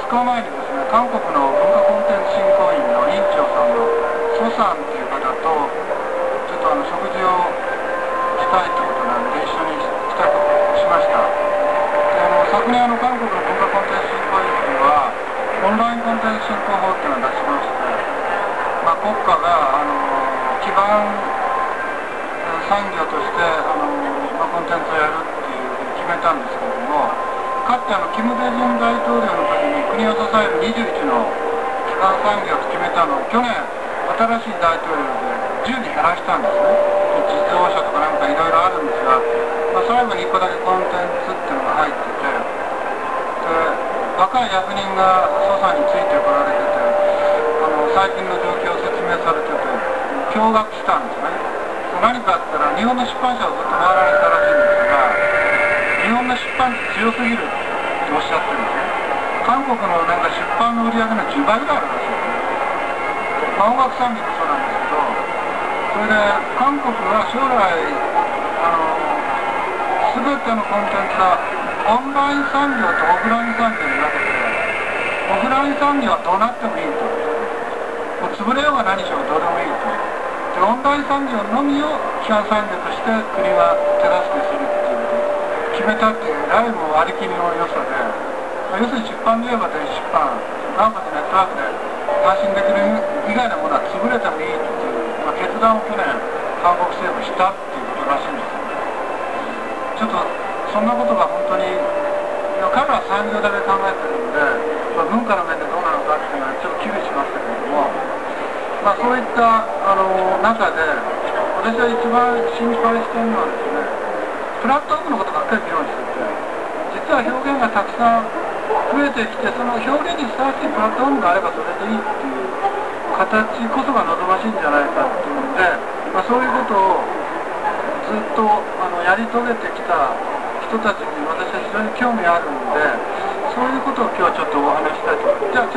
日前にですね、韓国の文化コンテンツ振興員の委員長さんのソさんという方とちょっと食事をしたいということなんで一緒に帰宅しました。で昨年韓国の文化コンテンツ振興員はオンラインコンテンツ振興法っていうのを出しまして、国家が基盤産業としてコンテンツをやるっていうふうに決めたんですけれども、かつてキム・デジン大統領の時に国を支える21の基盤産業と決めたのを去年新しい大統領で10に減らしたんですね。自動車とかなんかいろいろあるんですが、最後に1個だけコンテンツっていうのが入ってて、で若い役人が蘇さんについてこられてて、最近の状況を説明されてて驚愕したんですね。何かあったら日本の出版社をずっと回られたらしいんですが、日本の出版って強すぎるっておっしゃってるんですね。韓国の出版の売り上げの10倍ぐらいあるらしいですね。音楽産業もそうなんですけど、それで韓国は将来全てのコンテンツはオンライン産業とオフライン産業に分けて、オフライン産業はどうなってもいいと、もう潰れようが何しようがどうでもいいと。でオンライン産業のみを基幹産業として国は手助けするっていう決めたっていうライブも割り切りの良さで、要するに出版で言えば電子出版、なおかつネットワークで発信できる以外のものは潰れてもいいっていう、決断を去年韓国政府したっていうことらしいんですよ。ちょっとそんなことが本当に彼らは産業だけ考えてるんで、文化の面でどうなのかっていうのはちょっと危惧しましたけれども、そういった中で私は一番心配しているのはですね、プラットフォームのことばっかり議論してて、実は表現がたくさん増えてきて、その表現にふさわしいプラットフォームがあればそれでいいっていう形こそが望ましいんじゃないかっていうので、そういうことをずっとやり遂げてきた人たちに私は非常に興味あるんで、そういうことを今日はちょっとお話したいと思います。じゃあ